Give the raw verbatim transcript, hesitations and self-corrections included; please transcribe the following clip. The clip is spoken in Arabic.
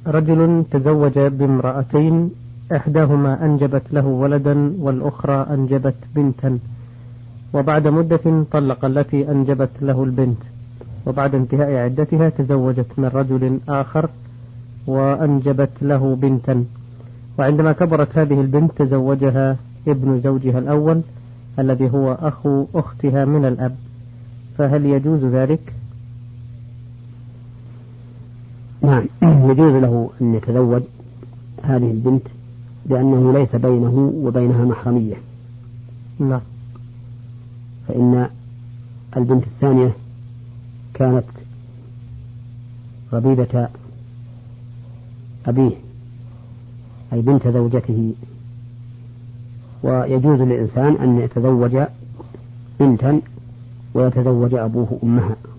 رجل تزوج بامرأتين، إحداهما أنجبت له ولدا والأخرى أنجبت بنتا، وبعد مدة طلق التي أنجبت له البنت، وبعد انتهاء عدتها تزوجت من رجل آخر وأنجبت له بنتا، وعندما كبرت هذه البنت تزوجها ابن زوجها الأول الذي هو أخو أختها من الأب، فهل يجوز ذلك؟ نعم، يجوز له أن يتزوج هذه البنت لأنه ليس بينه وبينها محرمية. نعم. فإن البنت الثانية كانت ربيبة أبيه أي بنت زوجته، ويجوز للإنسان أن يتزوج بنتا ويتزوج أبوه أمها.